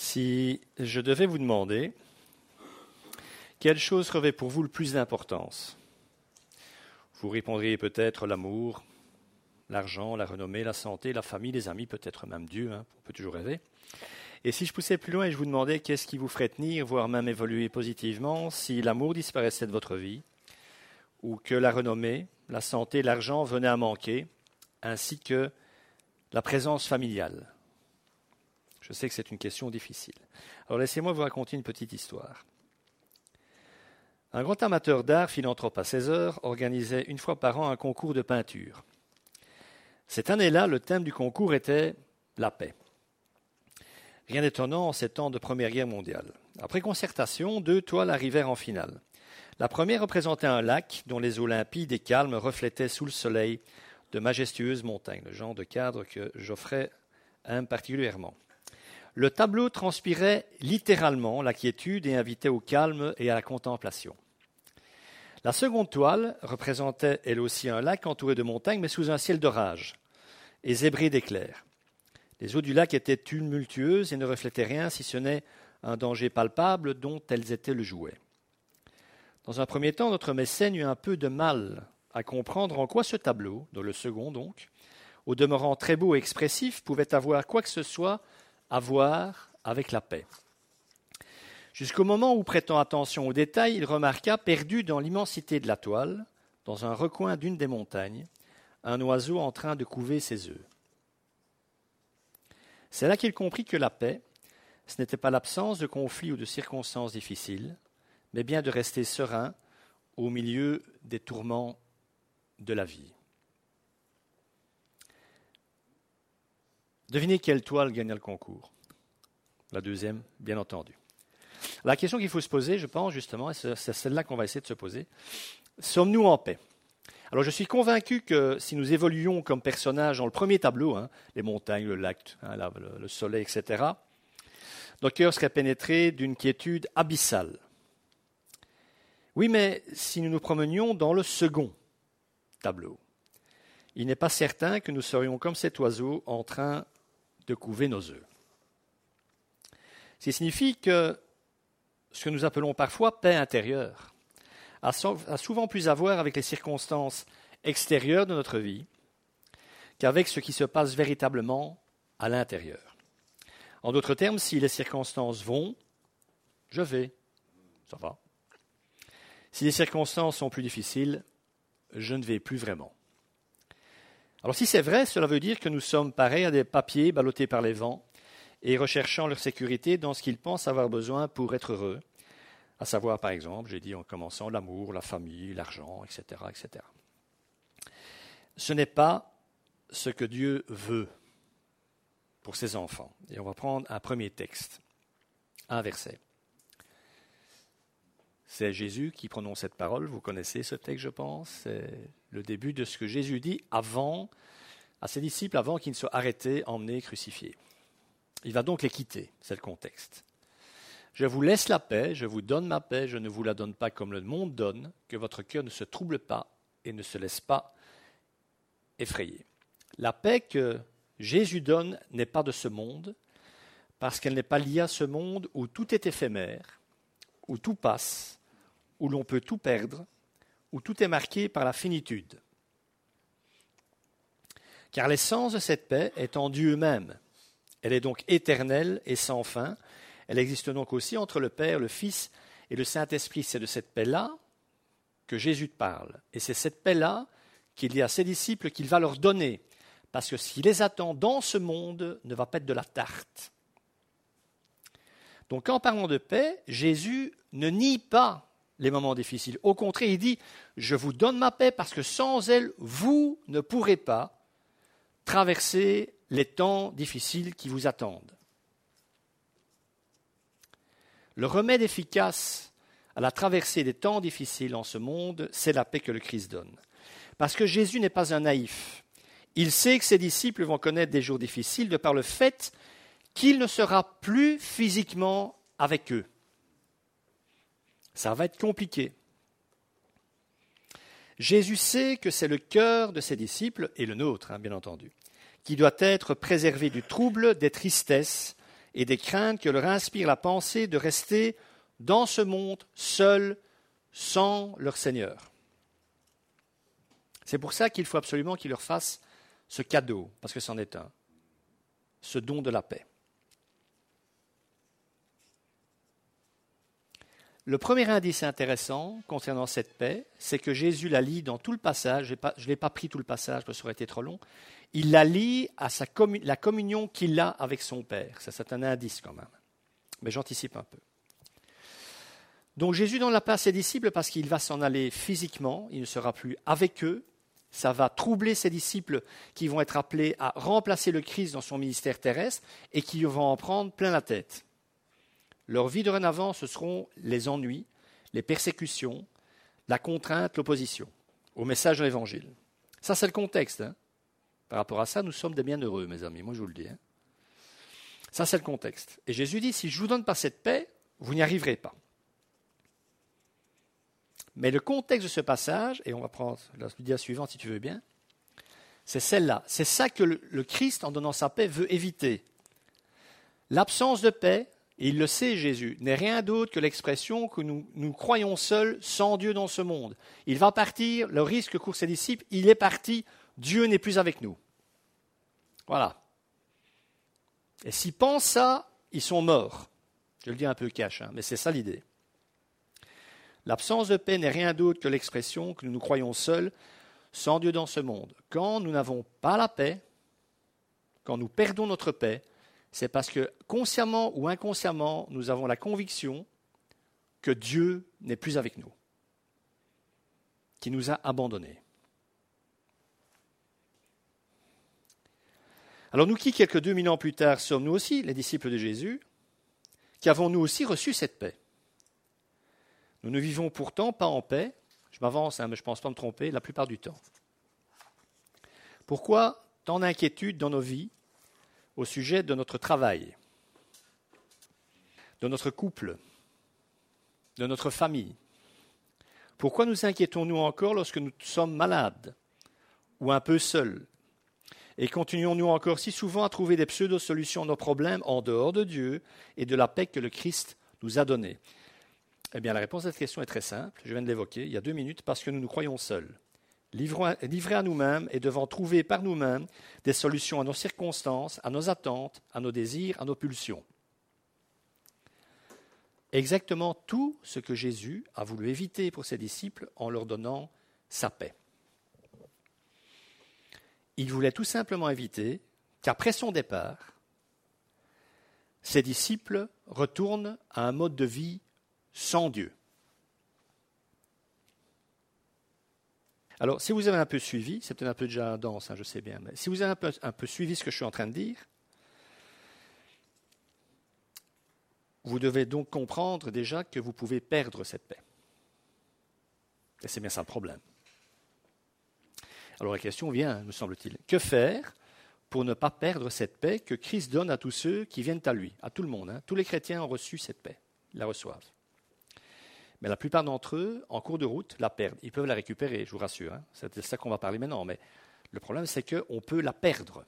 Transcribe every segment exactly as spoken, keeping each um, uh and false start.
Si je devais vous demander quelle chose revêt pour vous le plus d'importance, vous répondriez peut-être l'amour, l'argent, la renommée, la santé, la famille, les amis, peut-être même Dieu, hein, on peut toujours rêver. Et si je poussais plus loin et je vous demandais qu'est-ce qui vous ferait tenir, voire même évoluer positivement, si l'amour disparaissait de votre vie, ou que la renommée, la santé, l'argent venaient à manquer, ainsi que la présence familiale. Je sais que c'est une question difficile. Alors laissez-moi vous raconter une petite histoire. Un grand amateur d'art, philanthrope à seize heures, organisait une fois par an un concours de peinture. Cette année-là, le thème du concours était la paix. Rien d'étonnant en ces temps de Première Guerre mondiale. Après concertation, deux toiles arrivèrent en finale. La première représentait un lac dont les eaux limpides et calmes reflétaient sous le soleil de majestueuses montagnes, le genre de cadre que Geoffrey aime particulièrement. Le tableau transpirait littéralement la quiétude et invitait au calme et à la contemplation. La seconde toile représentait elle aussi un lac entouré de montagnes, mais sous un ciel d'orage et zébré d'éclairs. Les eaux du lac étaient tumultueuses et ne reflétaient rien si ce n'est un danger palpable dont elles étaient le jouet. Dans un premier temps, notre mécène eut un peu de mal à comprendre en quoi ce tableau, dans le second donc, au demeurant très beau et expressif, pouvait avoir quoi que ce soit à voir avec la paix. Jusqu'au moment où, prêtant attention aux détails, il remarqua, perdu dans l'immensité de la toile, dans un recoin d'une des montagnes, un oiseau en train de couver ses œufs. C'est là qu'il comprit que la paix, ce n'était pas l'absence de conflits ou de circonstances difficiles, mais bien de rester serein au milieu des tourments de la vie. Devinez quelle toile gagna le concours? La deuxième, bien entendu. La question qu'il faut se poser, je pense justement, et c'est celle-là qu'on va essayer de se poser, sommes-nous en paix? Alors je suis convaincu que si nous évoluions comme personnages dans le premier tableau, hein, les montagnes, le lac, hein, la, le, le soleil, et cetera, nos cœurs seraient pénétrés d'une quiétude abyssale. Oui, mais si nous nous promenions dans le second tableau, il n'est pas certain que nous serions comme cet oiseau en train de couver nos œufs. Ce qui signifie que ce que nous appelons parfois paix intérieure a souvent plus à voir avec les circonstances extérieures de notre vie qu'avec ce qui se passe véritablement à l'intérieur. En d'autres termes, si les circonstances vont, je vais, ça va. Si les circonstances sont plus difficiles, je ne vais plus vraiment. Alors si c'est vrai, cela veut dire que nous sommes pareils à des papiers ballottés par les vents et recherchant leur sécurité dans ce qu'ils pensent avoir besoin pour être heureux, à savoir par exemple, j'ai dit en commençant, l'amour, la famille, l'argent, et cetera, et cetera. Ce n'est pas ce que Dieu veut pour ses enfants. Et on va prendre un premier texte, un verset. C'est Jésus qui prononce cette parole. Vous connaissez ce texte, je pense. C'est le début de ce que Jésus dit avant, à ses disciples avant qu'ils ne soient arrêtés, emmenés, crucifiés. Il va donc les quitter, c'est le contexte. Je vous laisse la paix, je vous donne ma paix, je ne vous la donne pas comme le monde donne, que votre cœur ne se trouble pas et ne se laisse pas effrayer. La paix que Jésus donne n'est pas de ce monde, parce qu'elle n'est pas liée à ce monde où tout est éphémère, où tout passe, où l'on peut tout perdre, où tout est marqué par la finitude. Car l'essence de cette paix est en Dieu même. Elle est donc éternelle et sans fin. Elle existe donc aussi entre le Père, le Fils et le Saint-Esprit. C'est de cette paix-là que Jésus parle. Et c'est cette paix-là qu'il dit à ses disciples qu'il va leur donner. Parce que ce qui les attend dans ce monde ne va pas être de la tarte. Donc en parlant de paix, Jésus ne nie pas les moments difficiles. Au contraire, il dit « Je vous donne ma paix parce que sans elle, vous ne pourrez pas traverser les temps difficiles qui vous attendent. » Le remède efficace à la traversée des temps difficiles en ce monde, c'est la paix que le Christ donne. Parce que Jésus n'est pas un naïf. Il sait que ses disciples vont connaître des jours difficiles de par le fait qu'il ne sera plus physiquement avec eux. Ça va être compliqué. Jésus sait que c'est le cœur de ses disciples, et le nôtre, hein, bien entendu, qui doit être préservé du trouble, des tristesses et des craintes que leur inspire la pensée de rester dans ce monde seuls, sans leur Seigneur. C'est pour ça qu'il faut absolument qu'ils leur fassent ce cadeau, parce que c'en est un, ce don de la paix. Le premier indice intéressant concernant cette paix, c'est que Jésus la lie dans tout le passage, je ne l'ai pas pris tout le passage parce que ça aurait été trop long, il la lie à sa commun- la communion qu'il a avec son Père. Ça, c'est un indice quand même, mais j'anticipe un peu. Donc Jésus donne la paix à ses disciples parce qu'il va s'en aller physiquement, il ne sera plus avec eux, ça va troubler ses disciples qui vont être appelés à remplacer le Christ dans son ministère terrestre et qui vont en prendre plein la tête. Leur vie dorénavant, ce seront les ennuis, les persécutions, la contrainte, l'opposition au message de l'Évangile. Ça, c'est le contexte. Hein. Par rapport à ça, nous sommes des bienheureux, mes amis, moi je vous le dis. Hein. Ça, c'est le contexte. Et Jésus dit, si je ne vous donne pas cette paix, vous n'y arriverez pas. Mais le contexte de ce passage, et on va prendre la vidéo suivante si tu veux bien, c'est celle-là. C'est ça que le, le Christ, en donnant sa paix, veut éviter. L'absence de paix, et il le sait, Jésus, n'est rien d'autre que l'expression que nous, nous croyons seuls sans Dieu dans ce monde. Il va partir, le risque que courent ses disciples, il est parti, Dieu n'est plus avec nous. Voilà. Et s'ils pensent ça, ils sont morts. Je le dis un peu cash, hein, mais c'est ça l'idée. L'absence de paix n'est rien d'autre que l'expression que nous nous croyons seuls sans Dieu dans ce monde. Quand nous n'avons pas la paix, quand nous perdons notre paix, c'est parce que consciemment ou inconsciemment, nous avons la conviction que Dieu n'est plus avec nous, qu'il nous a abandonnés. Alors nous qui, quelques deux mille ans plus tard, sommes nous aussi les disciples de Jésus, qui avons nous aussi reçu cette paix. Nous ne vivons pourtant pas en paix, je m'avance, hein, mais je ne pense pas me tromper, la plupart du temps. Pourquoi tant d'inquiétude dans nos vies au sujet de notre travail, de notre couple, de notre famille? Pourquoi nous inquiétons-nous encore lorsque nous sommes malades ou un peu seuls? Et continuons-nous encore si souvent à trouver des pseudo-solutions à nos problèmes en dehors de Dieu et de la paix que le Christ nous a donnée? Eh bien, la réponse à cette question est très simple. Je viens de l'évoquer il y a deux minutes, parce que nous nous croyons seuls. Livrés à nous-mêmes et devant trouver par nous-mêmes des solutions à nos circonstances, à nos attentes, à nos désirs, à nos pulsions. Exactement tout ce que Jésus a voulu éviter pour ses disciples en leur donnant sa paix. Il voulait tout simplement éviter qu'après son départ, ses disciples retournent à un mode de vie sans Dieu. Alors, si vous avez un peu suivi, c'est peut-être un peu déjà dense, hein, je sais bien, mais si vous avez un peu, un peu suivi ce que je suis en train de dire, vous devez donc comprendre déjà que vous pouvez perdre cette paix. Et c'est bien ça le problème. Alors la question vient, me semble-t-il, que faire pour ne pas perdre cette paix que Christ donne à tous ceux qui viennent à lui, à tout le monde. Hein. Tous les chrétiens ont reçu cette paix, ils la reçoivent. Mais la plupart d'entre eux, en cours de route, la perdent. Ils peuvent la récupérer, je vous rassure. Hein. C'est de ça qu'on va parler maintenant. Mais le problème, c'est qu'on peut la perdre.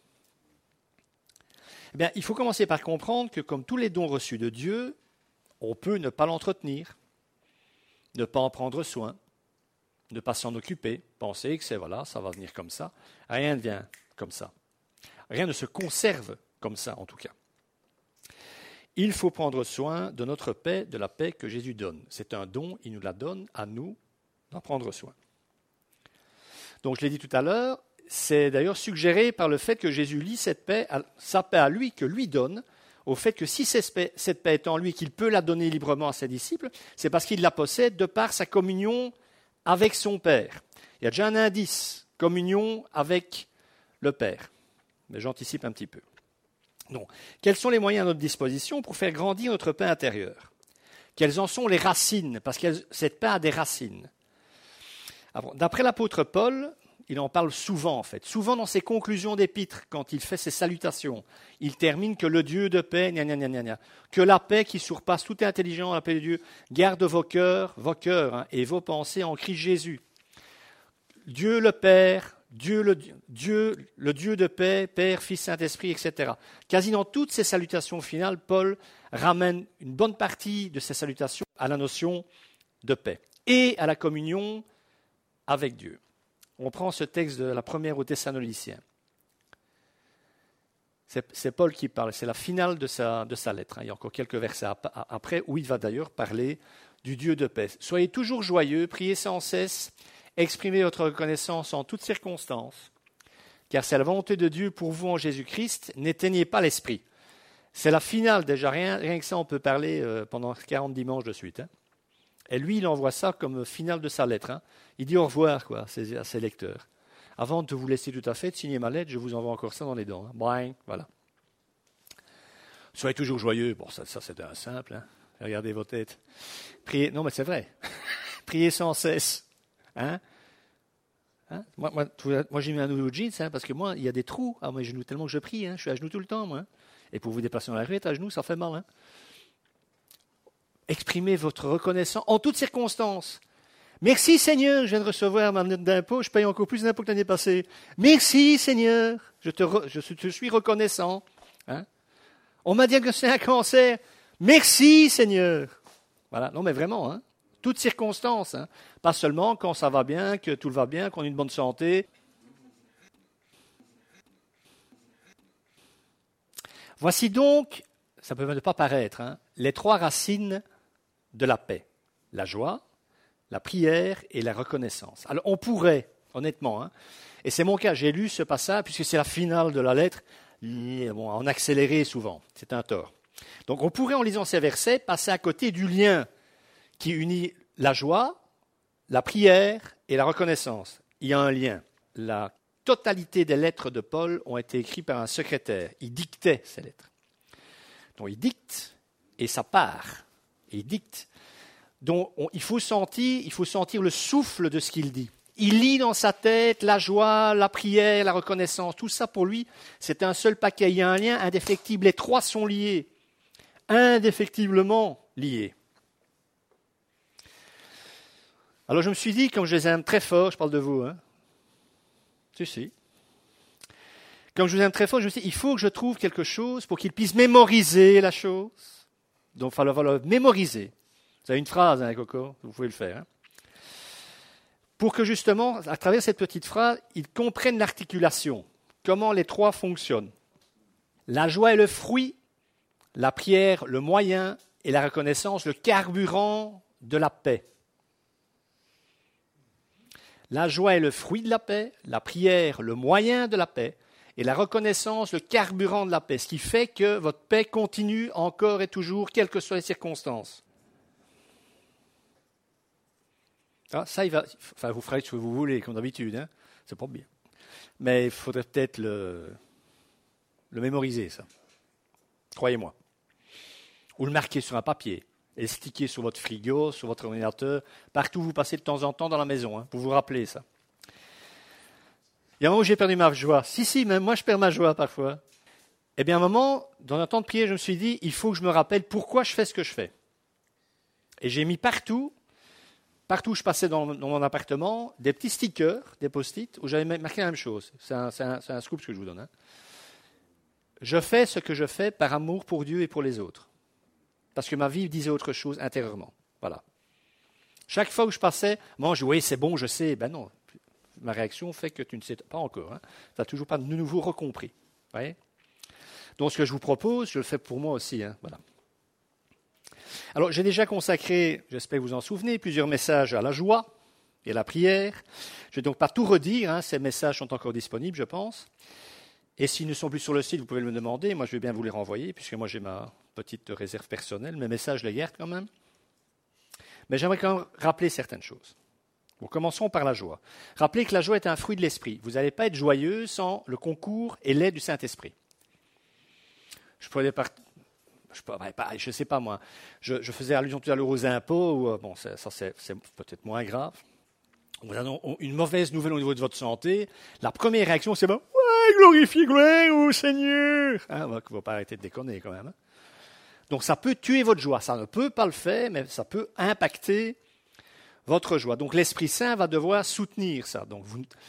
Eh bien, il faut commencer par comprendre que comme tous les dons reçus de Dieu, on peut ne pas l'entretenir, ne pas en prendre soin, ne pas s'en occuper, penser que c'est voilà, ça va venir comme ça. Rien ne vient comme ça. Rien ne se conserve comme ça, en tout cas. Il faut prendre soin de notre paix, de la paix que Jésus donne. C'est un don, il nous la donne à nous d'en prendre soin. Donc, je l'ai dit tout à l'heure, c'est d'ailleurs suggéré par le fait que Jésus lie cette paix, sa paix à lui, que lui donne, au fait que si cette paix, cette paix est en lui, qu'il peut la donner librement à ses disciples, c'est parce qu'il la possède de par sa communion avec son Père. Il y a déjà un indice, communion avec le Père. Mais j'anticipe un petit peu. Donc, quels sont les moyens à notre disposition pour faire grandir notre paix intérieure? Quelles en sont les racines? Parce que cette paix a des racines. Alors, d'après l'apôtre Paul, il en parle souvent en fait. Souvent dans ses conclusions d'épître, quand il fait ses salutations, il termine que le Dieu de paix, gna gna gna gna gna, que la paix qui surpasse toute intelligence, la paix de Dieu, garde vos cœurs, vos cœurs hein, et vos pensées en Christ Jésus. Dieu le Père, Dieu le, Dieu, le Dieu de paix, Père, Fils, Saint-Esprit, et cetera. Quasi dans toutes ces salutations finales, Paul ramène une bonne partie de ces salutations à la notion de paix et à la communion avec Dieu. On prend ce texte de la première aux Thessaloniciens. C'est, c'est Paul qui parle, c'est la finale de sa, de sa lettre. Il y a encore quelques versets après où il va d'ailleurs parler du Dieu de paix. Soyez toujours joyeux, priez sans cesse, exprimez votre reconnaissance en toutes circonstances, car c'est la volonté de Dieu pour vous en Jésus-Christ. N'éteignez pas l'esprit. C'est la finale déjà, rien, rien que ça on peut parler euh, pendant quarante dimanches de suite. Hein. Et lui, il envoie ça comme finale de sa lettre. Hein. Il dit au revoir quoi, à, ses, à ses lecteurs. Avant de vous laisser tout à fait, de signer ma lettre, je vous envoie encore ça dans les dents. Hein. Boing, voilà. Soyez toujours joyeux. Bon, ça, ça c'est un simple. Hein. Regardez vos têtes. Priez. Non, mais c'est vrai. Priez sans cesse. Hein? Hein? Moi, moi, moi, j'ai mis un nouveau jeans hein, parce que moi, il y a des trous à mes genoux tellement que je prie. Hein. Je suis à genoux tout le temps, moi. Et pour vous déplacer dans la rue, être à genoux, ça fait mal. Hein. Exprimez votre reconnaissance en toutes circonstances. Merci Seigneur, je viens de recevoir ma note d'impôt, je paye encore plus d'impôts que l'année passée. Merci Seigneur, je te, re, je te suis reconnaissant. Hein? On m'a diagnostiqué un cancer. Merci Seigneur. Voilà, non mais vraiment, hein? Toutes circonstances. Hein? Pas seulement quand ça va bien, que tout va bien, qu'on a une bonne santé. Voici donc, ça peut ne pas paraître, hein, les trois racines de la paix. La joie, la prière et la reconnaissance. Alors on pourrait, honnêtement, hein, et c'est mon cas, j'ai lu ce passage, puisque c'est la finale de la lettre, bon, en accéléré souvent, c'est un tort. Donc on pourrait, en lisant ces versets, passer à côté du lien qui unit la joie, la prière et la reconnaissance. Il y a un lien. La totalité des lettres de Paul ont été écrites par un secrétaire. Il dictait ces lettres. Donc il dicte et ça part. Et il dicte. Donc on, il faut sentir, il faut sentir le souffle de ce qu'il dit. Il lit dans sa tête la joie, la prière, la reconnaissance. Tout ça pour lui, c'est un seul paquet. Il y a un lien indéfectible. Les trois sont liés, indéfectiblement liés. Alors je me suis dit, comme je les aime très fort, je parle de vous, hein. Si, si. Comme je vous aime très fort, je me suis dit, il faut que je trouve quelque chose pour qu'il puisse mémoriser la chose. Donc il va falloir le mémoriser. Vous avez une phrase, hein, Coco, vous pouvez le faire. Hein. Pour que justement, à travers cette petite phrase, il comprenne l'articulation, comment les trois fonctionnent. La joie est le fruit, la prière le moyen et la reconnaissance le carburant de la paix. La joie est le fruit de la paix, la prière le moyen de la paix et la reconnaissance le carburant de la paix, ce qui fait que votre paix continue encore et toujours, quelles que soient les circonstances. Ah, ça, il va, enfin, vous ferez ce que vous voulez, comme d'habitude, hein. C'est pas bien. Mais il faudrait peut-être le, le mémoriser, ça. Croyez-moi. Ou le marquer sur un papier, et le sticker sur votre frigo, sur votre ordinateur, partout où vous passez de temps en temps dans la maison, hein, pour vous rappeler ça. Il y a un moment où j'ai perdu ma joie. Si, si, même moi je perds ma joie parfois. Eh bien, à un moment, dans un temps de prière, je me suis dit, il faut que je me rappelle pourquoi je fais ce que je fais. Et j'ai mis partout, partout où je passais dans, dans mon appartement, des petits stickers, des post-it, où j'avais marqué la même chose. C'est un, c'est un, c'est un scoop ce que je vous donne. Hein. Je fais ce que je fais par amour pour Dieu et pour les autres. Parce que ma vie disait autre chose intérieurement. Voilà. Chaque fois où je passais, moi je dis, oui, c'est bon, je sais. Ben non, ma réaction fait que tu ne sais pas encore. Hein. Tu n'as toujours pas de nouveau recompris. Vous voyez ? Donc ce que je vous propose, je le fais pour moi aussi. Hein. Voilà. Alors j'ai déjà consacré, j'espère que vous en souvenez, plusieurs messages à la joie et à la prière. Je ne vais donc pas tout redire, hein. Ces messages sont encore disponibles, je pense. Et s'ils ne sont plus sur le site, vous pouvez me le demander. Moi, je vais bien vous les renvoyer, puisque moi, j'ai ma petite réserve personnelle. Mes messages, je les garde quand même. Mais j'aimerais quand même rappeler certaines choses. Bon, commençons par la joie. Rappelez que la joie est un fruit de l'esprit. Vous n'allez pas être joyeux sans le concours et l'aide du Saint-Esprit. Je pourrais par... je ne sais pas moi. Je, je faisais allusion tout à l'heure aux impôts. Où, bon, ça, ça c'est, c'est peut-être moins grave. Vous avez une mauvaise nouvelle au niveau de votre santé. La première réaction, c'est bon. Glorifie, gloire au Seigneur. Hein, on ne va pas arrêter de déconner quand même. Hein. Donc ça peut tuer votre joie. Ça ne peut pas le faire, mais ça peut impacter votre joie. Donc l'Esprit Saint va devoir soutenir ça. Donc vous,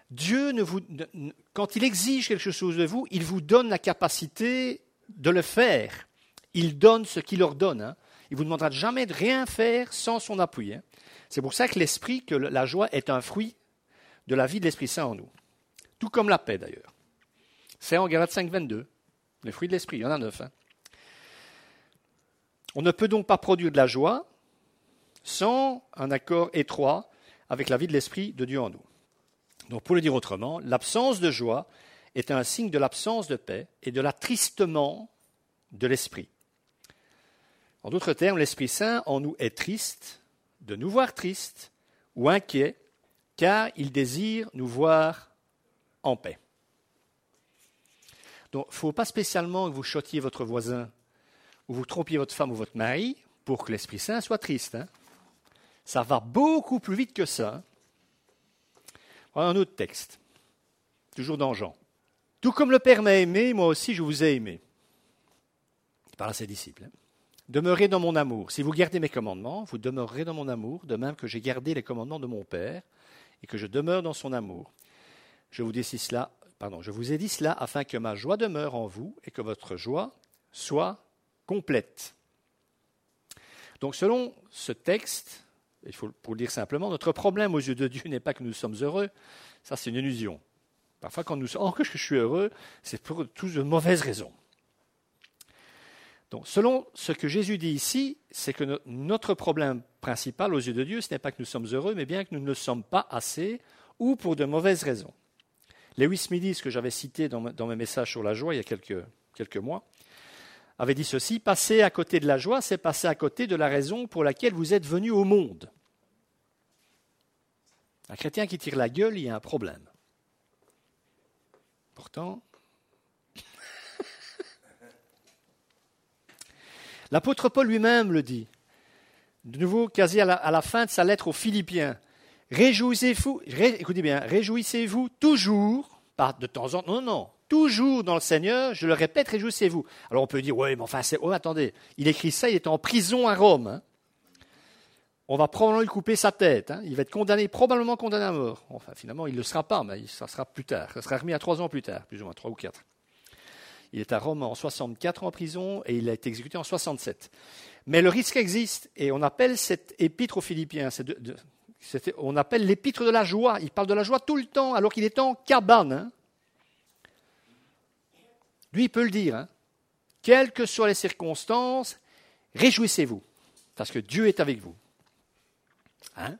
Dieu, ne vous, ne, quand il exige quelque chose de vous, il vous donne la capacité de le faire. Il donne ce qu'il ordonne. Hein. Il ne vous demandera jamais de rien faire sans son appui. Hein. C'est pour ça que l'esprit, que la joie est un fruit de la vie de l'Esprit Saint en nous. Tout comme la paix d'ailleurs. C'est en Galates cinq, vingt-deux. Les fruits de l'esprit, il y en a neuf. Hein. On ne peut donc pas produire de la joie sans un accord étroit avec la vie de l'esprit de Dieu en nous. Donc pour le dire autrement, l'absence de joie est un signe de l'absence de paix et de l'attristement de l'esprit. En d'autres termes, l'Esprit Saint en nous est triste, de nous voir tristes ou inquiets, car il désire nous voir en paix. Donc il ne faut pas spécialement que vous chottiez votre voisin ou vous trompiez votre femme ou votre mari pour que l'Esprit Saint soit triste. Hein. Ça va beaucoup plus vite que ça. Voilà un autre texte, toujours dans Jean. Tout comme le Père m'a aimé, moi aussi je vous ai aimé. Il parle à ses disciples. Hein. Demeurez dans mon amour. Si vous gardez mes commandements, vous demeurerez dans mon amour, de même que j'ai gardé les commandements de mon Père et que je demeure dans son amour. Je vous dis cela, pardon, je vous ai dit cela afin que ma joie demeure en vous et que votre joie soit complète. Donc selon ce texte, il faut pour le dire simplement, notre problème aux yeux de Dieu n'est pas que nous sommes heureux, ça c'est une illusion. Parfois quand nous sommes, oh que je suis heureux, c'est pour toutes de mauvaises raisons. Donc selon ce que Jésus dit ici, c'est que no- notre problème principal aux yeux de Dieu, ce n'est pas que nous sommes heureux, mais bien que nous ne le sommes pas assez ou pour de mauvaises raisons. Lewis Smithy, ce que j'avais cité dans, dans mes messages sur la joie il y a quelques, quelques mois, avait dit ceci, passer à côté de la joie, c'est passer à côté de la raison pour laquelle vous êtes venus au monde. Un chrétien qui tire la gueule, il y a un problème. Pourtant, l'apôtre Paul lui-même le dit, de nouveau quasi à la, à la fin de sa lettre aux Philippiens, réjouissez-vous, ré, écoutez bien, réjouissez-vous toujours, pas de temps en temps, non, non, toujours dans le Seigneur, je le répète, réjouissez-vous. Alors on peut dire, oui, mais enfin, c'est, oh, attendez, il écrit ça, il est en prison à Rome. Hein. On va probablement lui couper sa tête. Hein. Il va être condamné, probablement condamné à mort. Enfin, finalement, il ne le sera pas, mais ça sera plus tard. Ça sera remis à trois ans plus tard, plus ou moins, trois ou quatre. Il est à Rome en soixante-quatre en prison et il a été exécuté en soixante-sept. Mais le risque existe et on appelle cette épître aux Philippiens, c'est de, de, c'est, on appelle l'épître de la joie. Il parle de la joie tout le temps alors qu'il est en cabane. Hein. Lui, il peut le dire. Hein. Quelles que soient les circonstances, réjouissez-vous parce que Dieu est avec vous. Hein?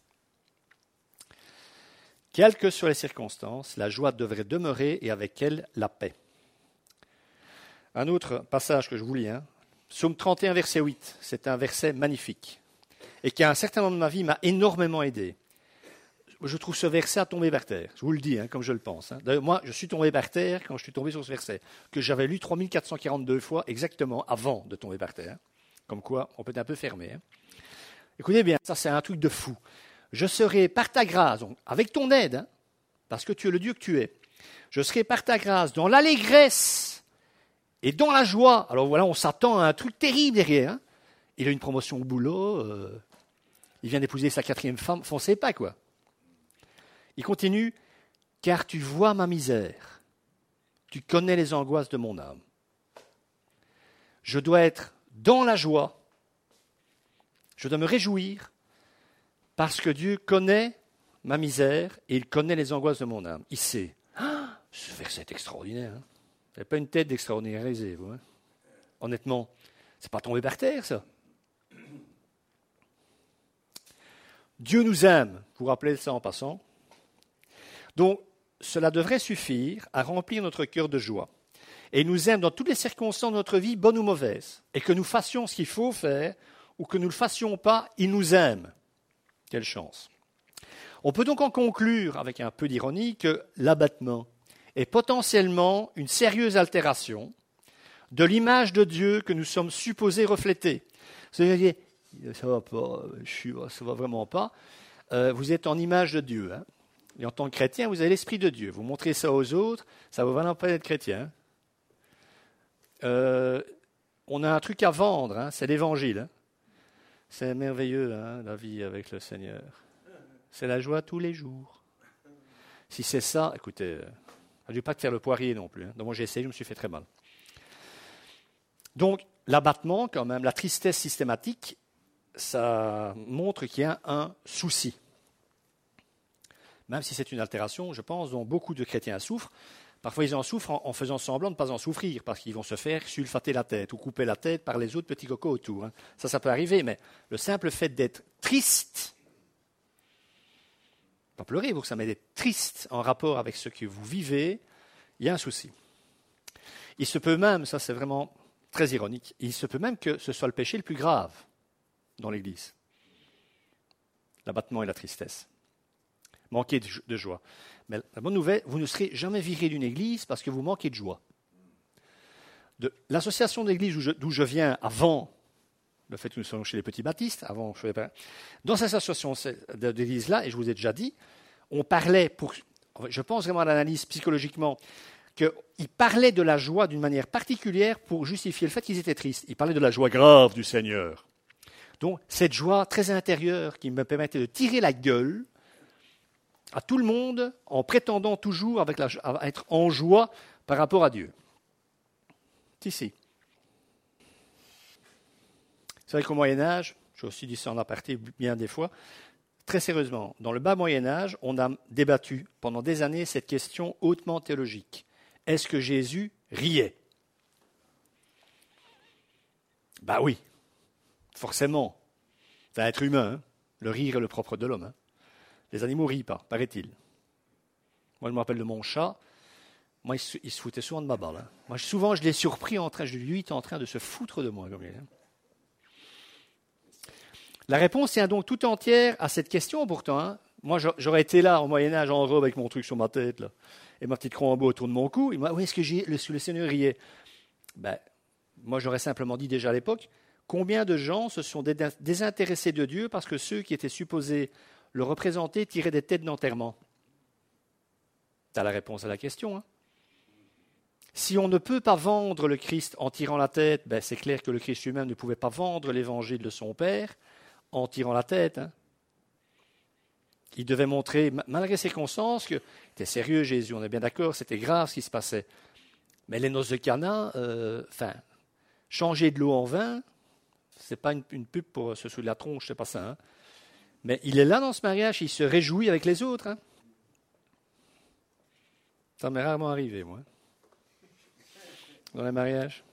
Quelles que soient les circonstances, la joie devrait demeurer et avec elle la paix. Un autre passage que je vous lis, hein. Psaume trente et un, verset huit, c'est un verset magnifique et qui à un certain moment de ma vie m'a énormément aidé. Je trouve ce verset à tomber par terre, je vous le dis hein, comme je le pense. Hein. D'ailleurs, moi, je suis tombé par terre quand je suis tombé sur ce verset, que j'avais lu trois mille quatre cent quarante-deux fois exactement avant de tomber par terre. Comme quoi, on peut être un peu fermé. Hein. Écoutez bien, ça c'est un truc de fou. Je serai par ta grâce, donc, avec ton aide, hein, parce que tu es le Dieu que tu es, je serai par ta grâce dans l'allégresse et dans la joie. Alors voilà, on s'attend à un truc terrible derrière. Hein. Il a une promotion au boulot, euh, il vient d'épouser sa quatrième femme, enfin, on ne sait pas quoi. Il continue, car tu vois ma misère, tu connais les angoisses de mon âme. Je dois être dans la joie, je dois me réjouir, parce que Dieu connaît ma misère et il connaît les angoisses de mon âme. Il sait. Ah, ce verset est extraordinaire. Hein. Vous n'avez pas une tête d'extraordinariser, vous. Hein. Honnêtement, c'est pas tombé par terre, ça. Dieu nous aime. Vous vous rappelez ça en passant. Donc, cela devrait suffire à remplir notre cœur de joie. Et il nous aime dans toutes les circonstances de notre vie, bonnes ou mauvaises. Et que nous fassions ce qu'il faut faire ou que nous ne le fassions pas, il nous aime. Quelle chance. On peut donc en conclure, avec un peu d'ironie, que l'abattement est potentiellement une sérieuse altération de l'image de Dieu que nous sommes supposés refléter. Vous allez dire, ça va pas, ça va vraiment pas. Euh, vous êtes en image de Dieu. Hein. Et en tant que chrétien, vous avez l'Esprit de Dieu. Vous montrez ça aux autres, ça ne vaut vraiment pas d'être chrétien. Euh, on a un truc à vendre, hein, c'est l'Évangile. Hein. C'est merveilleux, hein, la vie avec le Seigneur. C'est la joie tous les jours. Si c'est ça, écoutez, euh, je ne vais pas te faire le poirier non plus. Hein. Donc moi j'ai essayé, je me suis fait très mal. Donc l'abattement, quand même, la tristesse systématique, ça montre qu'il y a un souci. Même si c'est une altération, je pense, dont beaucoup de chrétiens souffrent. Parfois, ils en souffrent en, en faisant semblant de ne pas en souffrir, parce qu'ils vont se faire sulfater la tête ou couper la tête par les autres petits cocos autour. Hein. Ça, ça peut arriver, mais le simple fait d'être triste, pas pleurer pour ça, mais d'être triste en rapport avec ce que vous vivez, il y a un souci. Il se peut même, ça c'est vraiment très ironique, il se peut même que ce soit le péché le plus grave dans l'Église. L'abattement et la tristesse. Manquer de joie. Mais la bonne nouvelle, vous ne serez jamais viré d'une église parce que vous manquez de joie. De l'association d'église d'où je, d'où je viens avant le fait que nous soyons chez les petits baptistes, avant, je pas, dans cette association d'église-là, et je vous ai déjà dit, on parlait, pour, je pense vraiment à l'analyse psychologiquement, qu'ils parlaient de la joie d'une manière particulière pour justifier le fait qu'ils étaient tristes. Ils parlaient de la joie grave du Seigneur. Donc, cette joie très intérieure qui me permettait de tirer la gueule à tout le monde en prétendant toujours avec la, à être en joie par rapport à Dieu. C'est ici. C'est vrai qu'au Moyen-Âge, j'ai aussi dit ça en aparté bien des fois, très sérieusement, dans le bas Moyen-Âge, on a débattu pendant des années cette question hautement théologique. Est-ce que Jésus riait ? Ben oui, forcément. C'est un être humain, hein. Le rire est le propre de l'homme. Hein. Les animaux ne rient pas, paraît-il. Moi, je me rappelle de mon chat. Moi, il se, il se foutait souvent de ma balle. Hein. Moi, souvent, je l'ai surpris en train, je lui était en train de se foutre de moi. Comme il est. La réponse tient donc tout entière à cette question, pourtant. Hein. Moi, j'aurais été là, au Moyen-Âge, en robe, avec mon truc sur ma tête, là, et ma petite croix en bois autour de mon cou. Il m'a dit, oui, est-ce que j'ai, le, le Seigneur riait ? Ben, moi, j'aurais simplement dit déjà à l'époque, combien de gens se sont désintéressés de Dieu parce que ceux qui étaient supposés le représenter tiraient des têtes d'enterrement ? Tu as la réponse à la question. Hein. Si on ne peut pas vendre le Christ en tirant la tête, ben c'est clair que le Christ lui-même ne pouvait pas vendre l'évangile de son Père en tirant la tête. Hein. Il devait montrer, malgré ses circonstances, que c'était sérieux Jésus, on est bien d'accord, c'était grave ce qui se passait. Mais les noces de Cana, euh, enfin, changer de l'eau en vin, c'est pas une, une pub pour se sous de la tronche, c'est pas ça. Hein. Mais il est là dans ce mariage, il se réjouit avec les autres. Hein. Ça m'est rarement arrivé, moi, dans les mariages.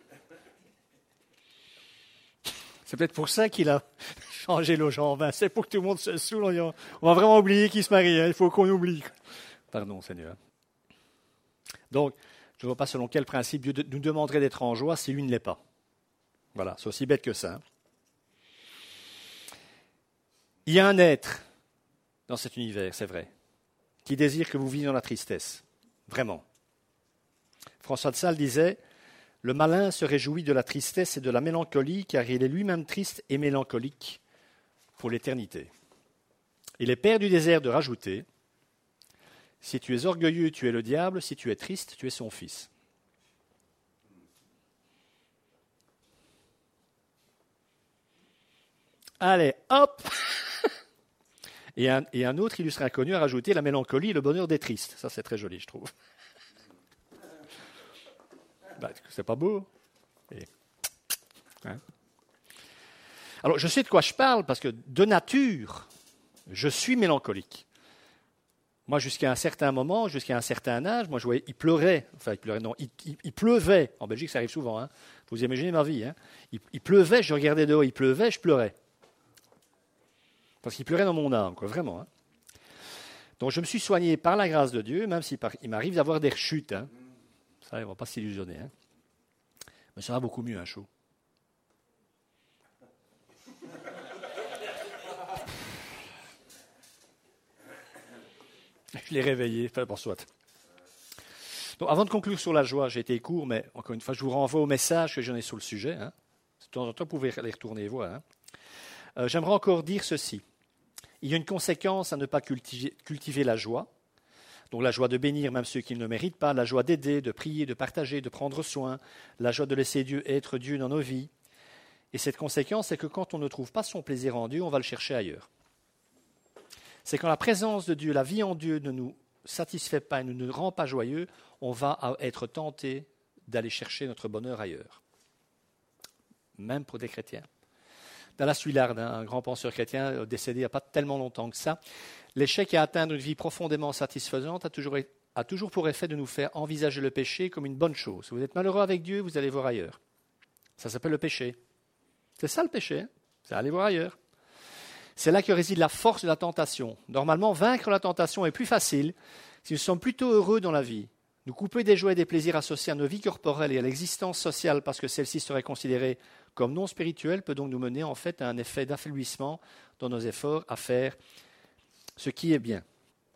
C'est peut-être pour ça qu'il a changé l'eau en vin. C'est pour que tout le monde se saoule. On, on va vraiment oublier qu'il se marie. Hein. Il faut qu'on oublie. Pardon, Seigneur. Donc, je ne vois pas selon quel principe Dieu nous demanderait d'être en joie si lui ne l'est pas. Voilà, c'est aussi bête que ça. Hein. Il y a un être dans cet univers, c'est vrai, qui désire que vous viviez dans la tristesse. Vraiment. François de Sales disait « Le malin se réjouit de la tristesse et de la mélancolie, car il est lui-même triste et mélancolique pour l'éternité. » Il est père du désert de rajouter « Si tu es orgueilleux, tu es le diable, si tu es triste, tu es son fils. » Allez, hop. Et un, et un autre illustre inconnu a rajouté la mélancolie et le bonheur des tristes. Ça, c'est très joli, je trouve. Ben, c'est pas beau. Et... Hein? Alors, je sais de quoi je parle, parce que de nature, je suis mélancolique. Moi, jusqu'à un certain moment, jusqu'à un certain âge, moi, je voyais, il pleurait. Enfin, il pleurait, non, il, il, il pleuvait. En Belgique, ça arrive souvent. Hein. Vous imaginez ma vie. Hein. Il, il pleuvait, je regardais dehors, il pleuvait, je pleurais. Parce qu'il pleurait dans mon âme, quoi, vraiment. Hein. Donc, je me suis soigné par la grâce de Dieu, même s'il il m'arrive d'avoir des rechutes. Hein. Ça, on ne va pas s'illusionner. Hein. Mais ça va beaucoup mieux, un chaud. Je l'ai réveillé, enfin, bon, soit. Donc, avant de conclure sur la joie, j'ai été court, mais encore une fois, je vous renvoie au message que j'en ai sur le sujet. Hein. De temps en temps, vous pouvez les retourner et voir. Hein. Euh, j'aimerais encore dire ceci. Il y a une conséquence à ne pas cultiver, cultiver la joie. Donc la joie de bénir même ceux qui ne le méritent pas, la joie d'aider, de prier, de partager, de prendre soin, la joie de laisser Dieu être Dieu dans nos vies. Et cette conséquence, c'est que quand on ne trouve pas son plaisir en Dieu, on va le chercher ailleurs. C'est quand la présence de Dieu, la vie en Dieu ne nous satisfait pas et ne nous rend pas joyeux, on va être tenté d'aller chercher notre bonheur ailleurs. Même pour des chrétiens. Dallas Willard, un grand penseur chrétien décédé il n'y a pas tellement longtemps que ça, l'échec à atteindre une vie profondément satisfaisante a toujours, a toujours pour effet de nous faire envisager le péché comme une bonne chose. Si vous êtes malheureux avec Dieu, vous allez voir ailleurs. Ça s'appelle le péché. C'est ça le péché, hein? C'est aller voir ailleurs. C'est là que réside la force de la tentation. Normalement, vaincre la tentation est plus facile si nous sommes plutôt heureux dans la vie. Nous couper des joies et des plaisirs associés à nos vies corporelles et à l'existence sociale parce que celle-ci serait considérée comme non spirituelle peut donc nous mener en fait à un effet d'affaiblissement dans nos efforts à faire ce qui est bien.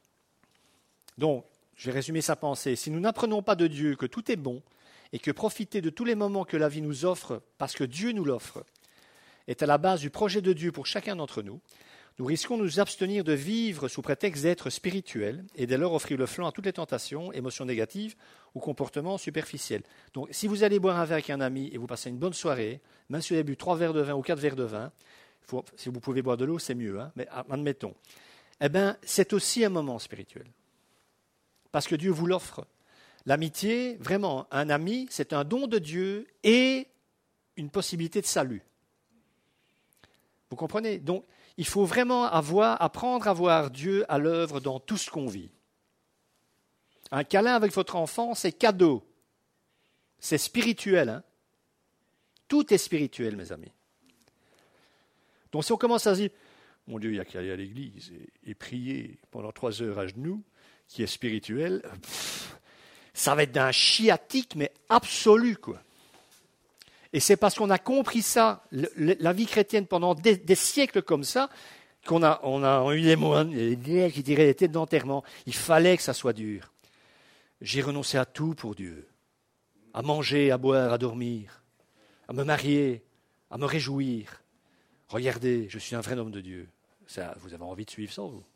Donc, je vais résumer sa pensée. Si nous n'apprenons pas de Dieu que tout est bon et que profiter de tous les moments que la vie nous offre parce que Dieu nous l'offre est à la base du projet de Dieu pour chacun d'entre nous, nous risquons de nous abstenir de vivre sous prétexte d'être spirituels et dès lors offrir le flanc à toutes les tentations, émotions négatives ou comportements superficiels. Donc, si vous allez boire un verre avec un ami et vous passez une bonne soirée, même si vous avez bu trois verres de vin ou quatre verres de vin, faut, si vous pouvez boire de l'eau, c'est mieux, hein, mais admettons, eh bien, c'est aussi un moment spirituel. Parce que Dieu vous l'offre. L'amitié, vraiment, un ami, c'est un don de Dieu et une possibilité de salut. Vous comprenez? Donc, il faut vraiment avoir, apprendre à voir Dieu à l'œuvre dans tout ce qu'on vit. Un câlin avec votre enfant, c'est cadeau. C'est spirituel. Hein? Tout est spirituel, mes amis. Donc, si on commence à se dire, mon Dieu, il n'y a qu'à aller à l'église et, et prier pendant trois heures à genoux, qui est spirituel, pff, ça va être d'un chiatique, mais absolu, quoi. Et c'est parce qu'on a compris ça, le, le, la vie chrétienne pendant des, des siècles comme ça, qu'on a, on a eu les moines, les qui diraient les têtes d'enterrement. Il fallait que ça soit dur. J'ai renoncé à tout pour Dieu. À manger, à boire, à dormir, à me marier, à me réjouir. Regardez, je suis un vrai homme de Dieu. Ça, vous avez envie de suivre ça, vous?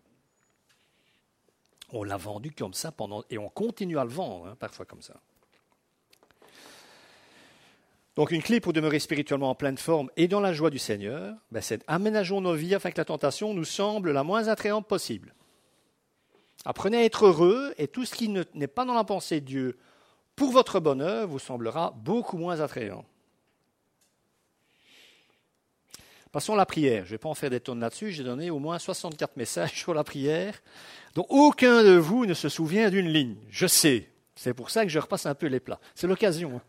On l'a vendu comme ça pendant, et on continue à le vendre, hein, parfois comme ça. Donc une clé pour demeurer spirituellement en pleine forme et dans la joie du Seigneur, ben c'est aménageons nos vies afin que la tentation nous semble la moins attrayante possible. Apprenez à être heureux et tout ce qui ne, n'est pas dans la pensée de Dieu pour votre bonheur vous semblera beaucoup moins attrayant. Passons à la prière. Je ne vais pas en faire des tonnes là-dessus. J'ai donné au moins soixante-quatre messages sur la prière, dont aucun de vous ne se souvient d'une ligne. Je sais. C'est pour ça que je repasse un peu les plats. C'est l'occasion.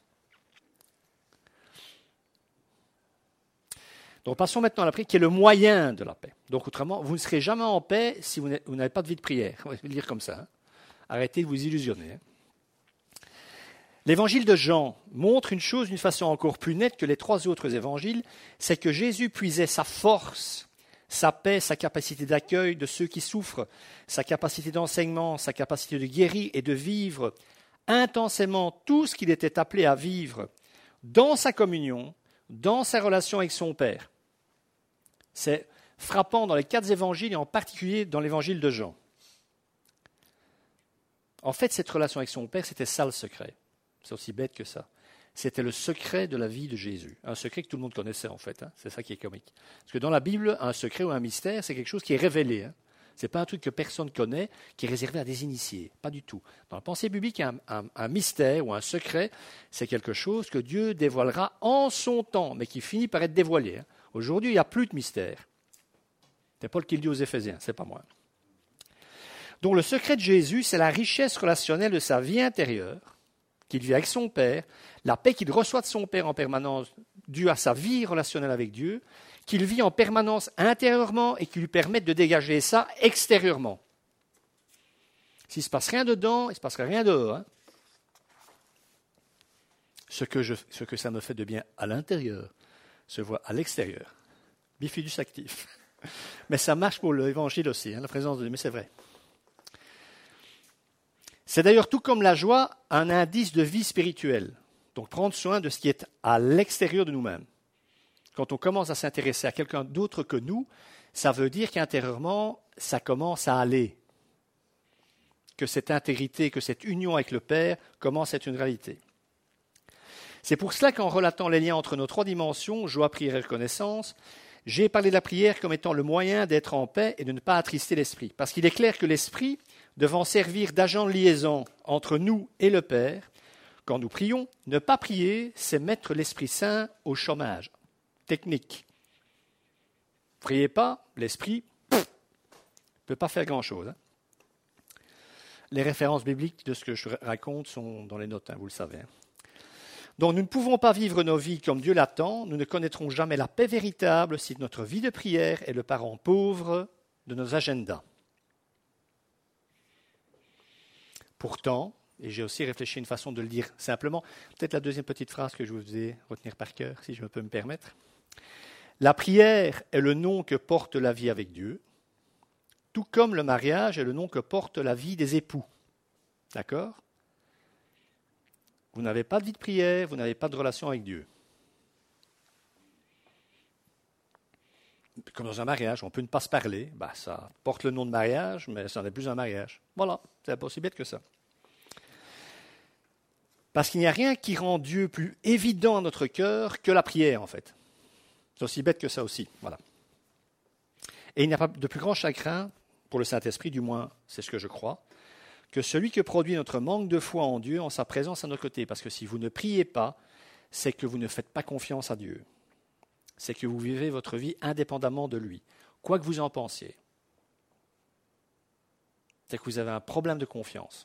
Donc passons maintenant à la prière, qui est le moyen de la paix. Donc autrement, vous ne serez jamais en paix si vous n'avez pas de vie de prière. On va le dire comme ça. Hein. Arrêtez de vous illusionner. Hein. L'évangile de Jean montre une chose d'une façon encore plus nette que les trois autres évangiles, c'est que Jésus puisait sa force, sa paix, sa capacité d'accueil de ceux qui souffrent, sa capacité d'enseignement, sa capacité de guérir et de vivre intensément tout ce qu'il était appelé à vivre dans sa communion, dans sa relation avec son Père. C'est frappant dans les quatre évangiles et en particulier dans l'évangile de Jean. En fait, cette relation avec son Père, c'était ça le secret. C'est aussi bête que ça. C'était le secret de la vie de Jésus. Un secret que tout le monde connaissait en fait. Hein. C'est ça qui est comique. Parce que dans la Bible, un secret ou un mystère, c'est quelque chose qui est révélé. Hein. Ce n'est pas un truc que personne connaît, qui est réservé à des initiés. Pas du tout. Dans la pensée biblique, un, un, un mystère ou un secret, c'est quelque chose que Dieu dévoilera en son temps, mais qui finit par être dévoilé. Hein. Aujourd'hui, il n'y a plus de mystère. C'est Paul qui le dit aux Éphésiens, c'est pas moi. Donc le secret de Jésus, c'est la richesse relationnelle de sa vie intérieure, qu'il vit avec son Père, la paix qu'il reçoit de son Père en permanence, due à sa vie relationnelle avec Dieu, qu'il vit en permanence intérieurement et qui lui permettent de dégager ça extérieurement. S'il ne se passe rien dedans, il ne se passera rien dehors. Hein. Ce que, je, ce que ça me fait de bien à l'intérieur se voit à l'extérieur. Bifidus actif. Mais ça marche pour l'évangile aussi, hein, la présence de Dieu, mais c'est vrai. C'est d'ailleurs tout comme la joie un indice de vie spirituelle. Donc prendre soin de ce qui est à l'extérieur de nous-mêmes. Quand on commence à s'intéresser à quelqu'un d'autre que nous, ça veut dire qu'intérieurement, ça commence à aller. Que cette intégrité, que cette union avec le Père commence à être une réalité. C'est pour cela qu'en relatant les liens entre nos trois dimensions, joie, prière et reconnaissance, j'ai parlé de la prière comme étant le moyen d'être en paix et de ne pas attrister l'esprit. Parce qu'il est clair que l'esprit devant servir d'agent de liaison entre nous et le Père, quand nous prions, ne pas prier, c'est mettre l'Esprit Saint au chômage. Technique. Priez pas, l'Esprit ne peut pas faire grand-chose. Hein. Les références bibliques de ce que je raconte sont dans les notes, hein, vous le savez. Hein. Donc nous ne pouvons pas vivre nos vies comme Dieu l'attend, nous ne connaîtrons jamais la paix véritable si notre vie de prière est le parent pauvre de nos agendas. Pourtant, et j'ai aussi réfléchi à une façon de le dire simplement, peut-être la deuxième petite phrase que je vous faisais retenir par cœur, si je peux me permettre. La prière est le nom que porte la vie avec Dieu, tout comme le mariage est le nom que porte la vie des époux. D'accord ? Vous n'avez pas de vie de prière, vous n'avez pas de relation avec Dieu. Comme dans un mariage, on peut ne pas se parler, ben ça porte le nom de mariage, mais ça n'est plus un mariage. Voilà, c'est pas aussi bête que ça. Parce qu'il n'y a rien qui rend Dieu plus évident à notre cœur que la prière, en fait. C'est aussi bête que ça aussi, voilà. Et il n'y a pas de plus grand chagrin, pour le Saint-Esprit, du moins, c'est ce que je crois, que celui que produit notre manque de foi en Dieu, en sa présence à notre côté. Parce que si vous ne priez pas, c'est que vous ne faites pas confiance à Dieu. C'est que vous vivez votre vie indépendamment de lui, quoi que vous en pensiez. C'est que vous avez un problème de confiance.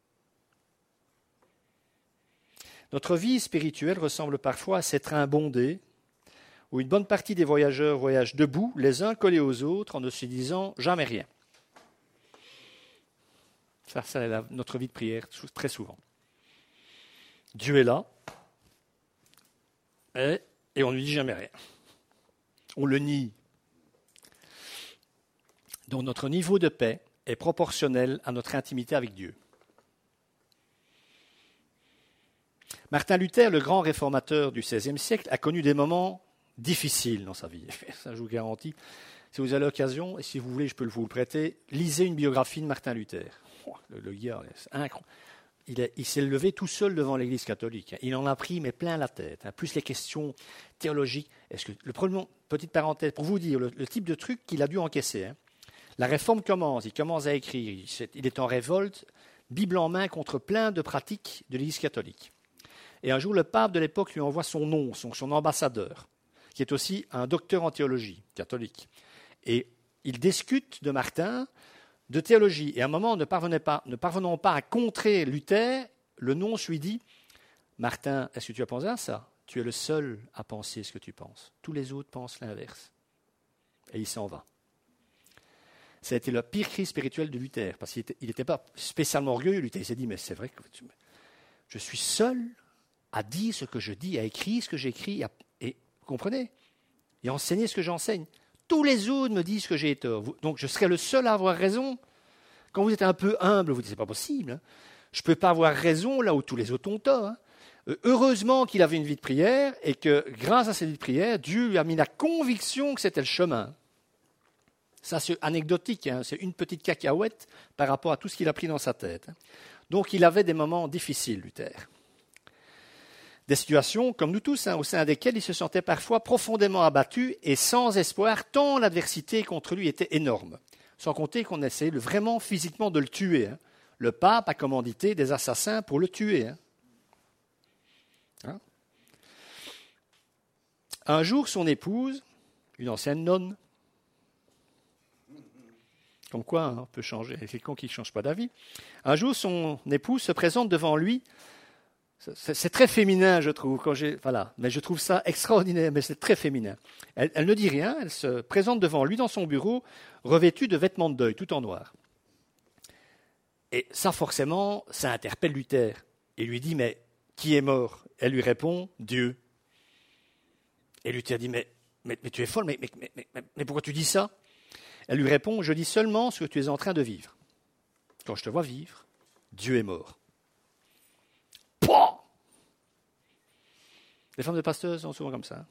Notre vie spirituelle ressemble parfois à ces trains bondés, où une bonne partie des voyageurs voyagent debout, les uns collés aux autres, en ne se disant jamais rien. Ça, c'est la, notre vie de prière, très souvent. Dieu est là, et, et on ne lui dit jamais rien. On le nie. Donc notre niveau de paix est proportionnel à notre intimité avec Dieu. Martin Luther, le grand réformateur du seizième siècle, a connu des moments difficiles dans sa vie. Ça, je vous garantis. Si vous avez l'occasion, et si vous voulez, je peux vous le prêter, lisez une biographie de Martin Luther. Oh, le, le gars, c'est incroyable. Il, est, il s'est levé tout seul devant l'Église catholique. Il en a pris mais plein la tête. Hein. Plus les questions théologiques. Est-ce que le premier, petite parenthèse pour vous dire le, le type de truc qu'il a dû encaisser. Hein. La réforme commence. Il commence à écrire. Il, il est en révolte, Bible en main, contre plein de pratiques de l'Église catholique. Et un jour, le pape de l'époque lui envoie son nom, son, son ambassadeur, qui est aussi un docteur en théologie catholique. Et il discute de Martin de théologie. Et à un moment, ne, parvenait pas, ne parvenant pas à contrer Luther, le nonce lui dit « Martin, est-ce que tu as pensé à ça ? Tu es le seul à penser ce que tu penses. Tous les autres pensent l'inverse. » Et il s'en va. Ça a été la pire crise spirituelle de Luther, parce qu'il n'était pas spécialement orgueilleux. Luther s'est dit « Mais c'est vrai que tu, je suis seul à dire ce que je dis, à écrire ce que j'écris. À, et vous comprenez ? Et à enseigner ce que j'enseigne. Tous les autres me disent que j'ai tort. Donc je serai le seul à avoir raison. Quand vous êtes un peu humble, vous dites, c'est pas possible. Hein. Je ne peux pas avoir raison là où tous les autres ont tort. Hein. Heureusement qu'il avait une vie de prière et que grâce à cette vie de prière, Dieu lui a mis la conviction que c'était le chemin. Ça, c'est anecdotique. Hein. C'est une petite cacahuète par rapport à tout ce qu'il a pris dans sa tête. Hein. Donc il avait des moments difficiles, Luther. Des situations, comme nous tous, hein, au sein desquelles il se sentait parfois profondément abattu et sans espoir, tant l'adversité contre lui était énorme. Sans compter qu'on essayait vraiment physiquement de le tuer. Hein. Le pape a commandité des assassins pour le tuer. Hein. Hein? Un jour, son épouse, une ancienne nonne, comme quoi hein, on peut changer, il y a quelqu'un qui ne change pas d'avis, un jour, son épouse se présente devant lui. C'est, c'est très féminin, je trouve, quand j'ai, voilà. Mais je trouve ça extraordinaire, mais c'est très féminin. Elle, elle ne dit rien, elle se présente devant lui dans son bureau, revêtue de vêtements de deuil, tout en noir. Et ça, forcément, ça interpelle Luther. Il lui dit, mais qui est mort ? Elle lui répond, Dieu. Et Luther dit, mais, mais, mais tu es folle, mais, mais, mais, mais, mais pourquoi tu dis ça ? Elle lui répond, je dis seulement ce que tu es en train de vivre. Quand je te vois vivre, Dieu est mort. Pouah ! Les femmes de pasteurs sont souvent comme ça.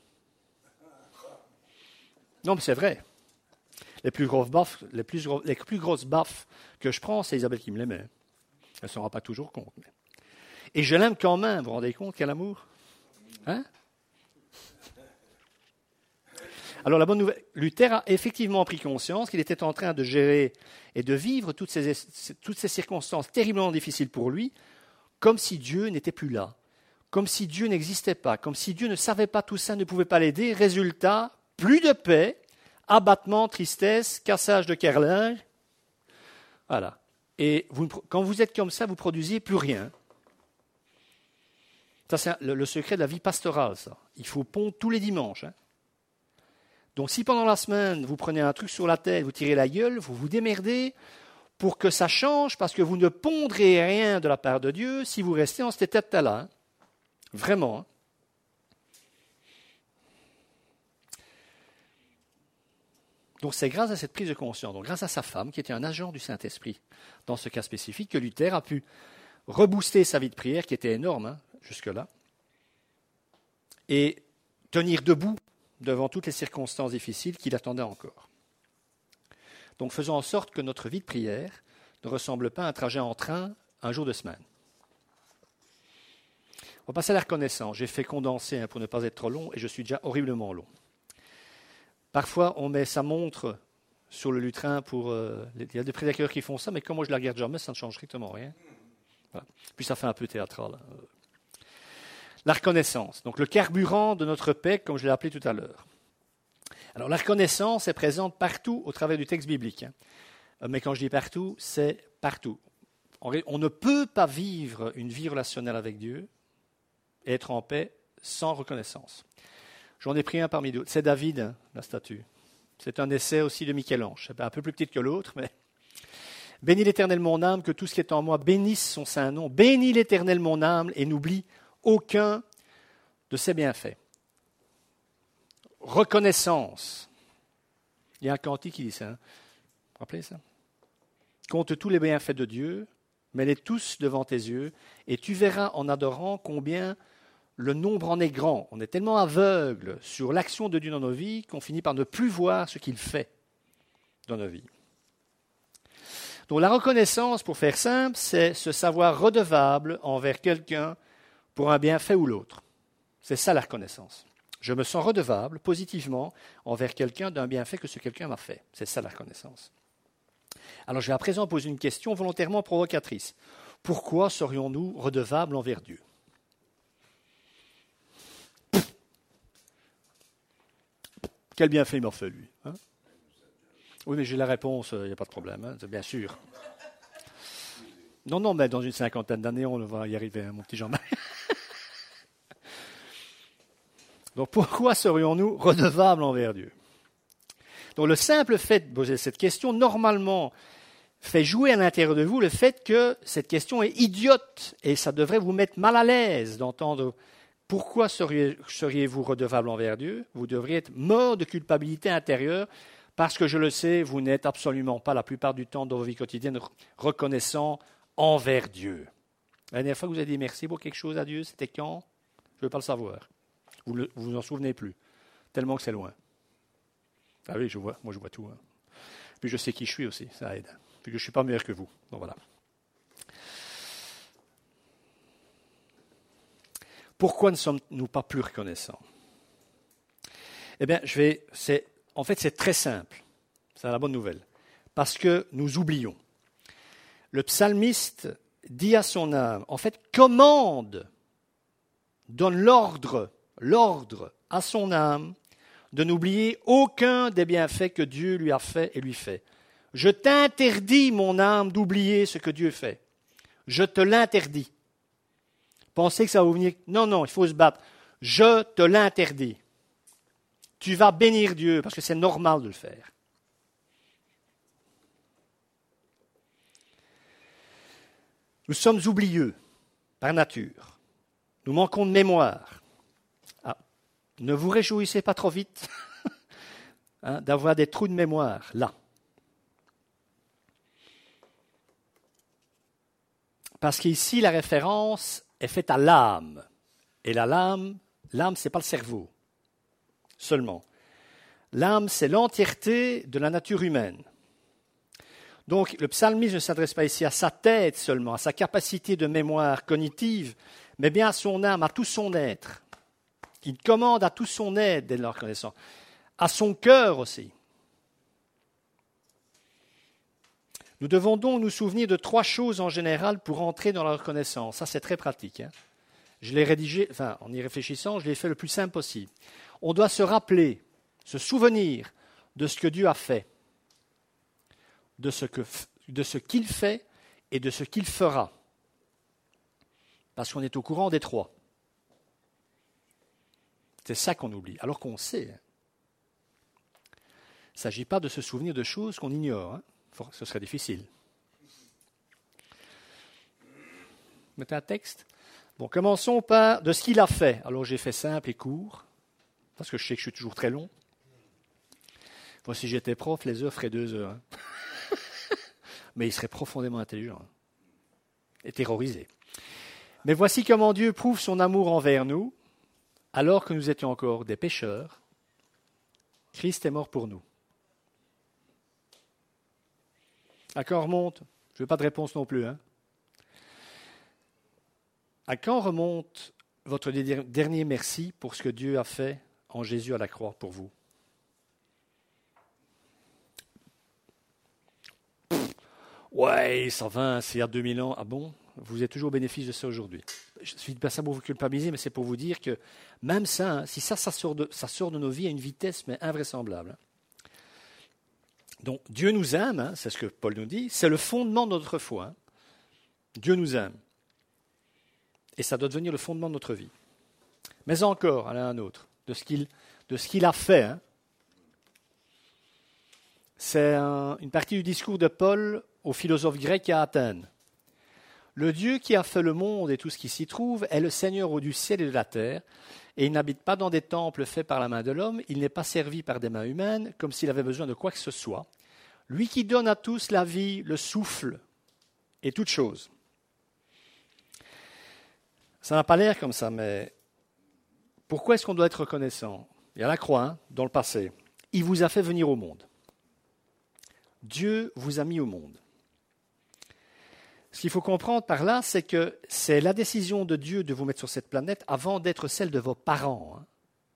Non, mais c'est vrai. Les plus grosses baffes, les plus, gros, les plus grosses baffes que je prends, c'est Isabelle qui me les met. Elle ne s'en rend pas toujours compte. Mais... Et je l'aime quand même, vous vous rendez compte, quel amour ? Hein ? Alors la bonne nouvelle, Luther a effectivement pris conscience qu'il était en train de gérer et de vivre toutes ces, toutes ces circonstances terriblement difficiles pour lui, comme si Dieu n'était plus là, comme si Dieu n'existait pas, comme si Dieu ne savait pas tout ça, ne pouvait pas l'aider. Résultat, plus de paix, abattement, tristesse, cassage de carrelage. Voilà. Et vous, quand vous êtes comme ça, vous ne produisez plus rien. Ça, c'est le, le secret de la vie pastorale, ça. Il faut pondre tous les dimanches. Hein. Donc si pendant la semaine, vous prenez un truc sur la tête, vous tirez la gueule, vous vous démerdez pour que ça change, parce que vous ne pondrez rien de la part de Dieu si vous restez en cet état-là. Hein. Vraiment. Hein. Donc c'est grâce à cette prise de conscience, donc grâce à sa femme, qui était un agent du Saint-Esprit, dans ce cas spécifique, que Luther a pu rebooster sa vie de prière, qui était énorme hein, jusque-là, et tenir debout devant toutes les circonstances difficiles qui l'attendaient encore. Donc faisons en sorte que notre vie de prière ne ressemble pas à un trajet en train un jour de semaine. On va passer à la reconnaissance. J'ai fait condenser hein, pour ne pas être trop long, et je suis déjà horriblement long. Parfois, on met sa montre sur le lutrin pour... Euh, il y a des prédicateurs qui font ça, mais comme moi je ne la regarde jamais, ça ne change strictement rien. Voilà. Puis ça fait un peu théâtral. Hein. La reconnaissance, donc le carburant de notre paix, comme je l'ai appelé tout à l'heure. Alors la reconnaissance est présente partout au travers du texte biblique. Hein. Mais quand je dis partout, c'est partout. On ne peut pas vivre une vie relationnelle avec Dieu et être en paix sans reconnaissance. J'en ai pris un parmi d'autres. C'est David, hein, la statue. C'est un essai aussi de Michel-Ange. C'est un peu plus petite que l'autre, mais... Bénis l'Éternel mon âme, que tout ce qui est en moi bénisse son saint nom. Bénis l'Éternel mon âme et n'oublie aucun de ses bienfaits. Reconnaissance. Il y a un cantique qui dit ça. Hein. Vous vous rappelez ça? Compte tous les bienfaits de Dieu, mets-les tous devant tes yeux, et tu verras en adorant combien le nombre en est grand. On est tellement aveugle sur l'action de Dieu dans nos vies qu'on finit par ne plus voir ce qu'il fait dans nos vies. Donc la reconnaissance, pour faire simple, c'est se savoir redevable envers quelqu'un pour un bienfait ou l'autre. C'est ça la reconnaissance. Je me sens redevable positivement envers quelqu'un d'un bienfait que ce quelqu'un m'a fait. C'est ça la reconnaissance. Alors je vais à présent poser une question volontairement provocatrice. Pourquoi serions-nous redevables envers Dieu ? Quel bienfait il m'a fait, lui hein? Oui, mais j'ai la réponse, il n'y a pas de problème, hein, bien sûr. Non, non, mais dans une cinquantaine d'années, on va y arriver, hein, mon petit Jean-Marie. Donc, pourquoi serions-nous redevables envers Dieu ? Donc, le simple fait de poser cette question, normalement, fait jouer à l'intérieur de vous le fait que cette question est idiote, et ça devrait vous mettre mal à l'aise d'entendre... Pourquoi seriez, seriez-vous redevable envers Dieu ? Vous devriez être mort de culpabilité intérieure parce que, je le sais, vous n'êtes absolument pas la plupart du temps dans vos vies quotidiennes reconnaissant envers Dieu. La dernière fois que vous avez dit merci pour quelque chose à Dieu, c'était quand ? Je ne veux pas le savoir. Vous ne vous, vous en souvenez plus, tellement que c'est loin. Ah oui, je vois, moi je vois tout. Hein. Puis je sais qui je suis aussi, ça aide. Puis que je ne suis pas meilleur que vous. Donc voilà. Pourquoi ne sommes-nous pas plus reconnaissants ? Eh bien, je vais, c'est, en fait, c'est très simple. C'est la bonne nouvelle. Parce que nous oublions. Le psalmiste dit à son âme, en fait, commande, donne l'ordre, l'ordre à son âme de n'oublier aucun des bienfaits que Dieu lui a fait et lui fait. Je t'interdis, mon âme, d'oublier ce que Dieu fait. Je te l'interdis. Pensez que ça va vous venir. Non, non, il faut se battre. Je te l'interdis. Tu vas bénir Dieu parce que c'est normal de le faire. Nous sommes oublieux par nature. Nous manquons de mémoire. Ah, ne vous réjouissez pas trop vite hein, d'avoir des trous de mémoire là. Parce qu'ici, la référence est faite à l'âme. Et la l'âme, l'âme, ce n'est pas le cerveau seulement. L'âme, c'est l'entièreté de la nature humaine. Donc, le psalmiste ne s'adresse pas ici à sa tête seulement, à sa capacité de mémoire cognitive, mais bien à son âme, à tout son être. Il commande à tout son être d'être reconnaissant. à son cœur aussi. Nous devons donc nous souvenir de trois choses en général pour entrer dans la reconnaissance. Ça, c'est très pratique. Hein. Je l'ai rédigé, enfin, en y réfléchissant, je l'ai fait le plus simple possible. On doit se rappeler, se souvenir de ce que Dieu a fait, de ce, que, de ce qu'il fait et de ce qu'il fera. Parce qu'on est au courant des trois. C'est ça qu'on oublie, alors qu'on sait. Il ne s'agit pas de se souvenir de choses qu'on ignore. Hein. Ce serait difficile. Mettez un texte. Bon, commençons par de ce qu'il a fait. Alors j'ai fait simple et court, parce que je sais que je suis toujours très long. Moi, si j'étais prof, les heures feraient deux heures. Hein. Mais il serait profondément intelligent hein, et terrorisé. Mais voici comment Dieu prouve son amour envers nous, alors que nous étions encore des pécheurs. Christ est mort pour nous. À quand remonte, je ne veux pas de réponse non plus, hein. À quand remonte votre dernier merci pour ce que Dieu a fait en Jésus à la croix pour vous? Pff, ouais, ça va, c'est il y a deux mille ans. Ah bon? Vous êtes toujours au bénéfice de ça aujourd'hui. Je ne suis pas ça pour vous culpabiliser, mais c'est pour vous dire que même ça, hein, si ça, ça sort, de, ça sort de nos vies à une vitesse mais invraisemblable. Hein. Donc, Dieu nous aime, hein, c'est ce que Paul nous dit, c'est le fondement de notre foi. Hein. Dieu nous aime. Et ça doit devenir le fondement de notre vie. Mais encore, allez, un autre, de ce qu'il, de ce qu'il a fait. Hein. C'est un, une partie du discours de Paul aux philosophes grecs à Athènes. Le Dieu qui a fait le monde et tout ce qui s'y trouve est le Seigneur au du ciel et de la terre, et il n'habite pas dans des temples faits par la main de l'homme, il n'est pas servi par des mains humaines, comme s'il avait besoin de quoi que ce soit. Lui qui donne à tous la vie, le souffle et toutes choses. Ça n'a pas l'air comme ça, mais pourquoi est-ce qu'on doit être reconnaissant? Il y a la croix, hein, dans le passé. Il vous a fait venir au monde. Dieu vous a mis au monde. Ce qu'il faut comprendre par là, c'est que c'est la décision de Dieu de vous mettre sur cette planète avant d'être celle de vos parents. Hein.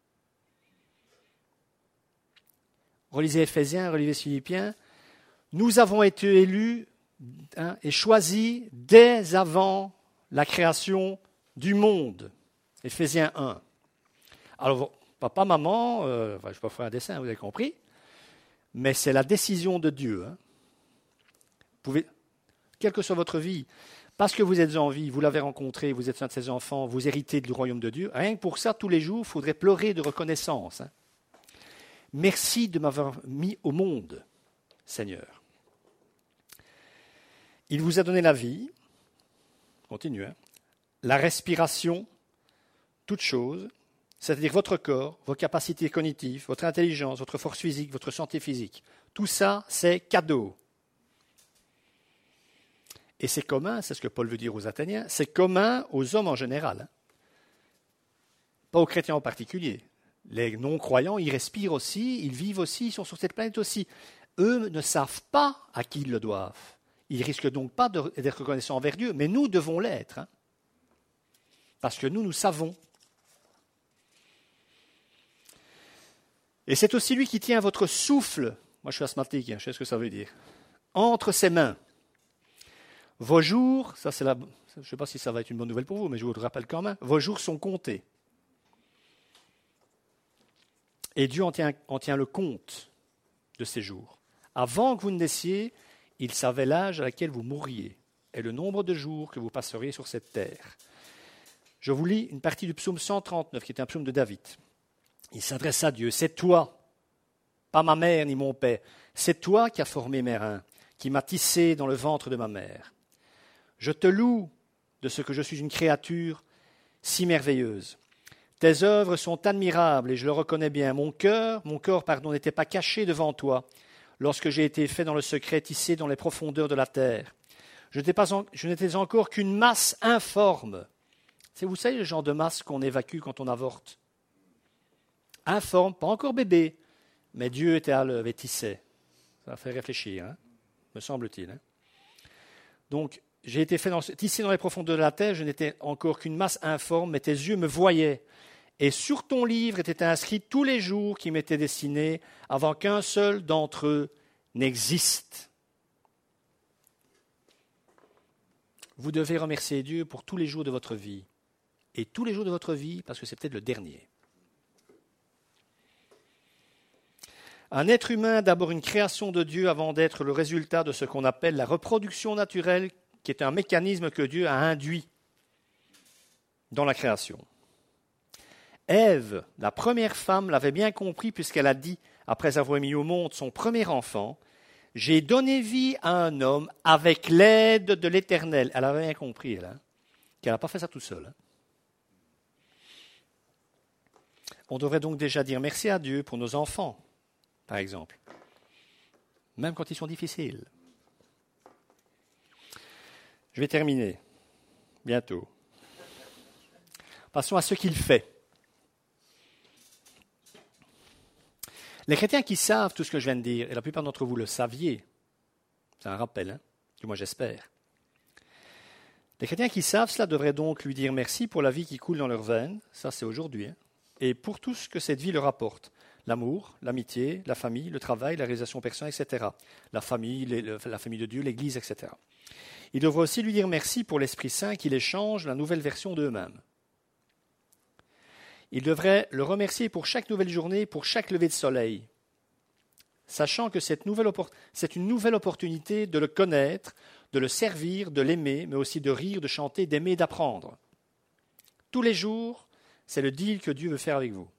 Relisez Éphésiens, relisez Philippiens. Nous avons été élus hein, et choisis dès avant la création du monde. Éphésiens un. Alors, papa, maman, euh, enfin, je ne vais pas faire un dessin, vous avez compris, mais c'est la décision de Dieu. Hein. Vous pouvez... Quelle que soit votre vie, parce que vous êtes en vie, vous l'avez rencontré, vous êtes un de ses enfants, vous héritez du royaume de Dieu, rien que pour ça, tous les jours, il faudrait pleurer de reconnaissance. Hein. Merci de m'avoir mis au monde, Seigneur. Il vous a donné la vie, continue, hein, la respiration, toute chose, c'est-à-dire votre corps, vos capacités cognitives, votre intelligence, votre force physique, votre santé physique. Tout ça, c'est cadeau. Et c'est commun, c'est ce que Paul veut dire aux Athéniens, c'est commun aux hommes en général. Hein. Pas aux chrétiens en particulier. Les non-croyants, ils respirent aussi, ils vivent aussi, ils sont sur cette planète aussi. Eux ne savent pas à qui ils le doivent. Ils risquent donc pas d'être reconnaissants envers Dieu, mais nous devons l'être. Hein. Parce que nous, nous savons. Et c'est aussi lui qui tient votre souffle, moi je suis asthmatique, hein, je sais ce que ça veut dire, entre ses mains. Vos jours, ça c'est la, je ne sais pas si ça va être une bonne nouvelle pour vous, mais je vous le rappelle quand même, vos jours sont comptés. Et Dieu en tient, en tient le compte de ces jours. Avant que vous ne naissiez, il savait l'âge à laquelle vous mourriez et le nombre de jours que vous passeriez sur cette terre. Je vous lis une partie du psaume cent trente-neuf, qui est un psaume de David. Il s'adresse à Dieu. C'est toi, pas ma mère ni mon père, c'est toi qui as formé mes reins, qui m'as tissé dans le ventre de ma mère. Je te loue de ce que je suis une créature si merveilleuse. Tes œuvres sont admirables et je le reconnais bien. Mon cœur, mon corps, pardon, n'était pas caché devant toi lorsque j'ai été fait dans le secret, tissé dans les profondeurs de la terre. Je n'étais, pas en, je n'étais encore qu'une masse informe. C'est, vous savez le genre de masse qu'on évacue quand on avorte. Informe, pas encore bébé, mais Dieu était à l'œuvre et tissait. Ça fait réfléchir, hein, me semble-t-il. Hein. Donc, j'ai été fait dans, tissé dans les profondeurs de la terre, je n'étais encore qu'une masse informe, mais tes yeux me voyaient. Et sur ton livre étaient inscrits tous les jours qui m'étaient destinés avant qu'un seul d'entre eux n'existe. Vous devez remercier Dieu pour tous les jours de votre vie. Et tous les jours de votre vie, parce que c'est peut-être le dernier. Un être humain est d'abord une création de Dieu avant d'être le résultat de ce qu'on appelle la reproduction naturelle, qui est un mécanisme que Dieu a induit dans la création. Ève, la première femme, l'avait bien compris puisqu'elle a dit, après avoir mis au monde son premier enfant, « J'ai donné vie à un homme avec l'aide de l'Éternel. » Elle avait bien compris, elle, hein, qu'elle n'a pas fait ça toute seule. Hein. On devrait donc déjà dire merci à Dieu pour nos enfants, par exemple, même quand ils sont difficiles. Je vais terminer, bientôt. Passons à ce qu'il fait. Les chrétiens qui savent tout ce que je viens de dire, et la plupart d'entre vous le saviez, c'est un rappel, hein, que moi j'espère. Les chrétiens qui savent cela devraient donc lui dire merci pour la vie qui coule dans leurs veines, ça c'est aujourd'hui, hein, et pour tout ce que cette vie leur apporte. L'amour, l'amitié, la famille, le travail, la réalisation personnelle, et cetera. La famille, les, la famille de Dieu, l'Église, et cetera. Ils devraient aussi lui dire merci pour l'Esprit Saint qui les change la nouvelle version d'eux-mêmes. Il devrait le remercier pour chaque nouvelle journée, pour chaque lever de soleil, sachant que cette nouvelle oppor- c'est une nouvelle opportunité de le connaître, de le servir, de l'aimer, mais aussi de rire, de chanter, d'aimer, d'apprendre. Tous les jours, c'est le deal que Dieu veut faire avec vous.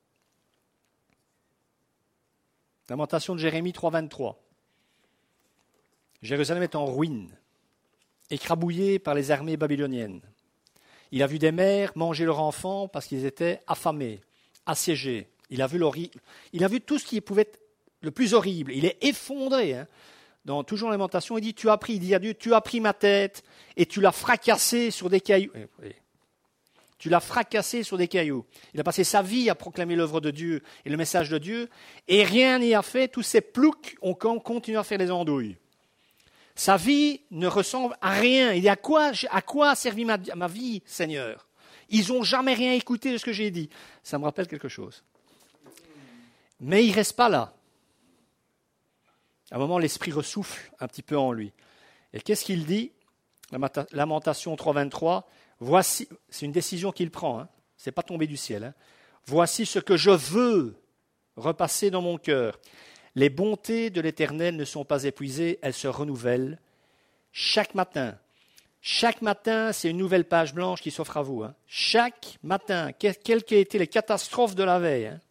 Lamentation de Jérémie trois, vingt-trois. Jérusalem est en ruine, écrabouillée par les armées babyloniennes. Il a vu des mères manger leurs enfants parce qu'ils étaient affamés, assiégés. Il a vu, il a vu tout ce qui pouvait être le plus horrible. Il est effondré. Hein. Dans toujours la Lamentation, il dit, tu as pris, il dit à Dieu, tu as pris ma tête et tu l'as fracassée sur des cailloux. Tu l'as fracassée sur des cailloux. Il a passé sa vie à proclamer l'œuvre de Dieu et le message de Dieu et rien n'y a fait. Tous ces ploucs ont continué à faire les andouilles. Sa vie ne ressemble à rien. Il dit, à quoi, à quoi a servi ma, ma vie, Seigneur? Ils n'ont jamais rien écouté de ce que j'ai dit. Ça me rappelle quelque chose. Mais il ne reste pas là. À un moment, l'esprit ressouffle un petit peu en lui. Et qu'est-ce qu'il dit? Lamentation trois, vingt-trois. Voici, c'est une décision qu'il prend. Hein. Ce n'est pas tombé du ciel. Hein. Voici ce que je veux repasser dans mon cœur. Les bontés de l'Éternel ne sont pas épuisées, elles se renouvellent chaque matin. Chaque matin, c'est une nouvelle page blanche qui s'offre à vous. Hein. Chaque matin, quelles qu'aient été les catastrophes de la veille. Hein.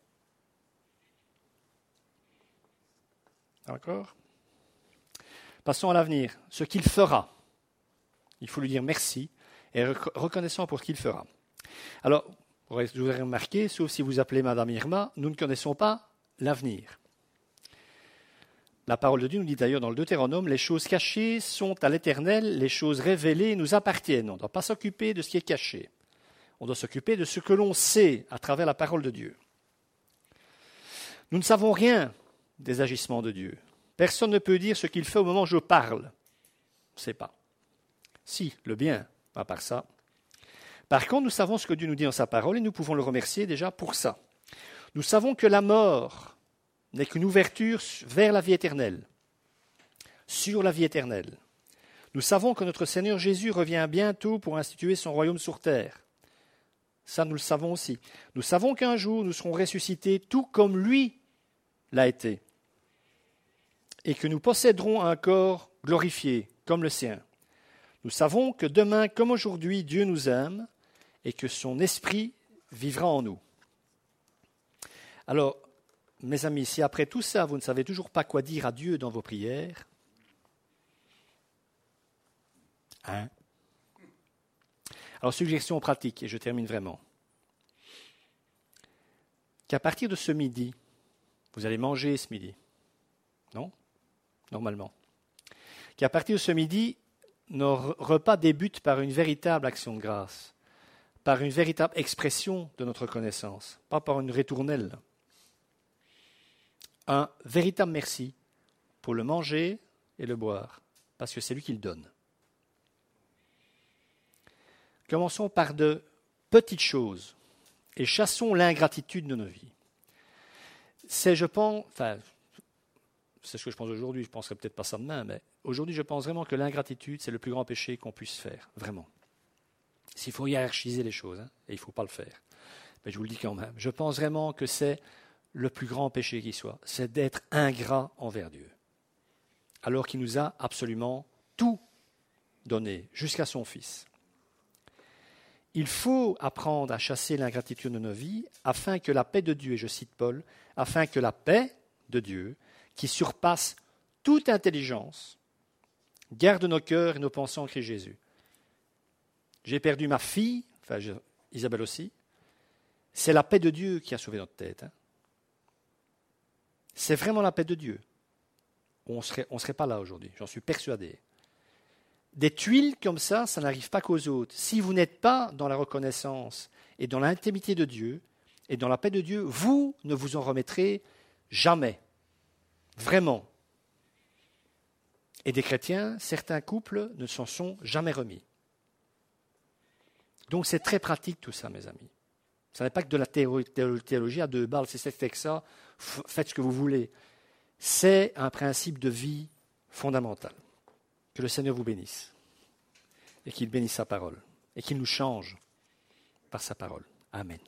D'accord? Passons à l'avenir. Ce qu'il fera. Il faut lui dire merci et reconnaissant pour ce qu'il fera. Alors, je vous ai remarqué, sauf si vous appelez Madame Irma, nous ne connaissons pas l'avenir. La parole de Dieu nous dit d'ailleurs dans le Deutéronome, les choses cachées sont à l'Éternel, les choses révélées nous appartiennent. On ne doit pas s'occuper de ce qui est caché. On doit s'occuper de ce que l'on sait à travers la parole de Dieu. Nous ne savons rien des agissements de Dieu. Personne ne peut dire ce qu'il fait au moment où je parle. On ne sait pas. Si, le bien, à part ça. Par contre, nous savons ce que Dieu nous dit dans sa parole et nous pouvons le remercier déjà pour ça. Nous savons que la mort n'est qu'une ouverture vers la vie éternelle, sur la vie éternelle. Nous savons que notre Seigneur Jésus revient bientôt pour instituer son royaume sur terre. Ça, nous le savons aussi. Nous savons qu'un jour, nous serons ressuscités tout comme lui l'a été, et que nous posséderons un corps glorifié comme le sien. Nous savons que demain, comme aujourd'hui, Dieu nous aime et que son esprit vivra en nous. Alors, mes amis, si après tout ça, vous ne savez toujours pas quoi dire à Dieu dans vos prières, hein? Alors, suggestion pratique, et je termine vraiment. Qu'à partir de ce midi, vous allez manger ce midi, non? Normalement. Qu'à partir de ce midi, nos repas débutent par une véritable action de grâce, par une véritable expression de notre reconnaissance, pas par une ritournelle. Un véritable merci pour le manger et le boire, parce que c'est lui qui le donne. Commençons par de petites choses et chassons l'ingratitude de nos vies. C'est, je pense, enfin, c'est ce que je pense aujourd'hui, je ne penserai peut-être pas ça demain, mais aujourd'hui, je pense vraiment que l'ingratitude, c'est le plus grand péché qu'on puisse faire, vraiment. S'il faut hiérarchiser les choses, hein, et il ne faut pas le faire, mais je vous le dis quand même, je pense vraiment que c'est le plus grand péché qui soit, c'est d'être ingrat envers Dieu, alors qu'il nous a absolument tout donné, jusqu'à son Fils. Il faut apprendre à chasser l'ingratitude de nos vies afin que la paix de Dieu, et je cite Paul, afin que la paix de Dieu, qui surpasse toute intelligence, garde nos cœurs et nos pensées en Christ Jésus. J'ai perdu ma fille, enfin je, Isabelle aussi, c'est la paix de Dieu qui a sauvé notre tête. Hein. C'est vraiment la paix de Dieu. On ne serait, on serait pas là aujourd'hui, j'en suis persuadé. Des tuiles comme ça, ça n'arrive pas qu'aux autres. Si vous n'êtes pas dans la reconnaissance et dans l'intimité de Dieu et dans la paix de Dieu, vous ne vous en remettrez jamais. Vraiment. Et des chrétiens, certains couples ne s'en sont jamais remis. Donc c'est très pratique tout ça, mes amis. Ce n'est pas que de la théologie à deux balles, c'est c'est fait que ça, faites ce que vous voulez. C'est un principe de vie fondamental. Que le Seigneur vous bénisse et qu'il bénisse sa parole et qu'il nous change par sa parole. Amen.